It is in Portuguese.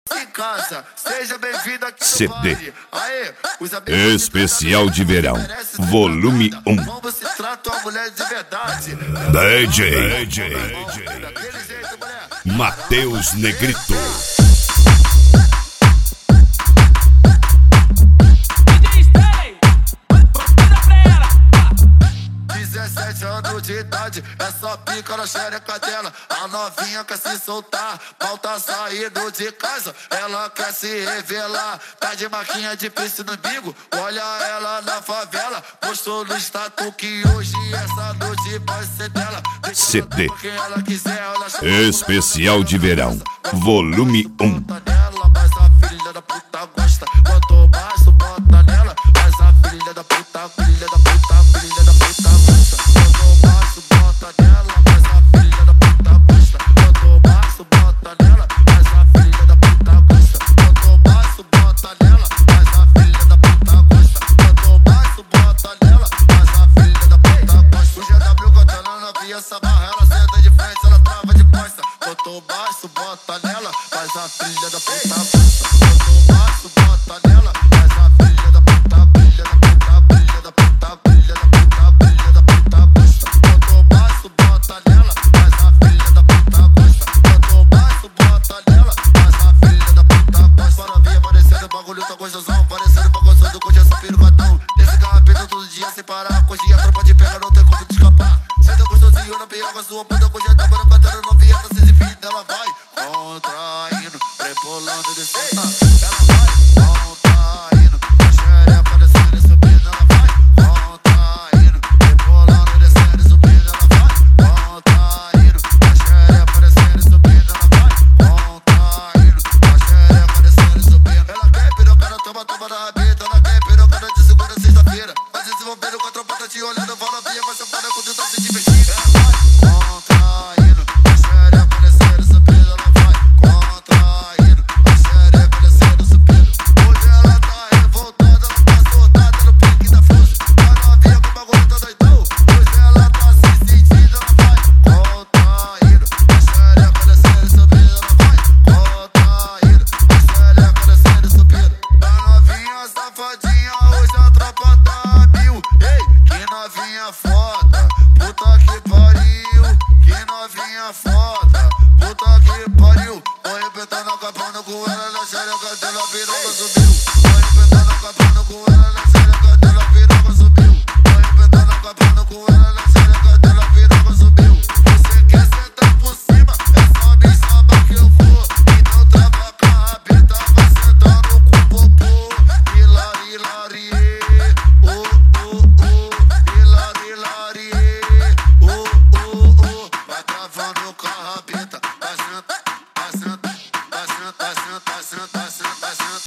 em casa, seja bem-vindo aqui CD. no baile. Aê, os amigos Especial de verão, volume 1. Como se trata uma mulher de verdade. DJ Daquele jeito, mulher. Matheus Negrito. 17 anos de idade, é só pica na xereca dela. A novinha quer se soltar, mal tá saindo de casa. Ela quer se revelar, tá de marquinha de piercing no umbigo. Olha ela na favela, postou no status que hoje essa noite vai ser dela. CD. Quem ela quiser, ela chama. Especial de verão, volume 1. Mas a filha da puta gosta. Quanto mais tu bota nela, mas a filha da puta, filha da puta, filha da puta gosta. Quanto mais tu bota nela, mas a filha da puta gosta. Quanto mais tu bota nela, mas a filha da puta gosta. Quanto mais tu bota nela, mas a filha da puta gosta. Quanto mais tu bota nela, mas a filha da puta gosta. O GW cantando na novinha, essa barra, ela senta de frente, ela trava de costa. Quanto mais tu bota nela, mas a filha da puta gosta. Quanto mais tu bota nela, mas a filha da puta, filha da puta, filha da puta, filha da puta, filha da puta gosta. Quanto mais tu bota nela, mas a filha da puta gosta. Quanto mais tu bota nela, mas a filha da puta gosta. Para vir aparecendo, o bagulho tá gostosão, parecendo bagunçando com essa pirugatão. Esse carrapeta todo dia sem parar, coxinha, tropa de pega, não tem como te escapar. Senta gostosinho na piroca, sua bunda com jeta, bora batendo novinha, tá se definindo, ela vai contraindo, rebolando de cima. Ela vai contraindo, a xereca descendo e subindo, ela vai contraindo, rebolando, descendo e subindo, ela vai contraindo, a xereca descendo e subindo, ela vai contraindo, a xereca descendo e subindo. Ela quer piroca na toma da rabeta, ela quer piroca na de segunda sexta-feira. Vai desenvolvendo com a tropa, tá te olhando, fala via, vai safada quando tá se divertindo. Ela vai contraindo, a xereca descendo e subindo, ela vai contraindo, a xereca descendo e subindo. Hoje ela tá revoltada, ela tá soltada no pique da força. A novinha com o bagulho tá doidão. Hoje ela tá se sentindo, ela vai contraindo, a xereca descendo e subindo, ela vai contraindo, a xereca descendo e subindo. A novinha safadinha, hoje a tropa tá mil. Ei, que novinha foda, puta que pariu. Que novinha foda, puta que pariu. Tô arrebentando, acabando com ela na xereca dela, a piroca subiu. Tô arrebentando, acabando com ela na xereca dela, a piroca subiu. Tô arrebentando, acabando com ela na xereca.